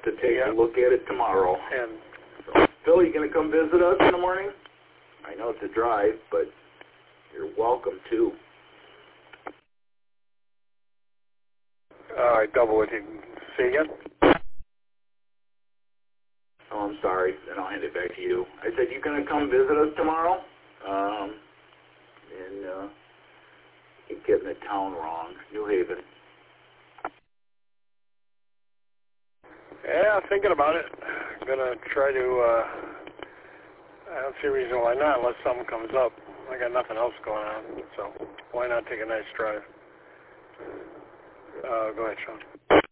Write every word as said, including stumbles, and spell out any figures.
to take yeah. a look at it tomorrow. And so, Phil, you going to come visit us in the morning? I know it's a drive, but you're welcome too. Uh, I double with you. Say again? Oh, I'm sorry. Then I'll hand it back to you. I said, you going to come visit us tomorrow? Um, and uh, keep getting the town wrong. New Haven. Yeah, I'm thinking about it. I'm going to try to, uh, I don't see a reason why not unless something comes up. I got nothing else going on, so why not take a nice drive? Uh, go ahead, Sean.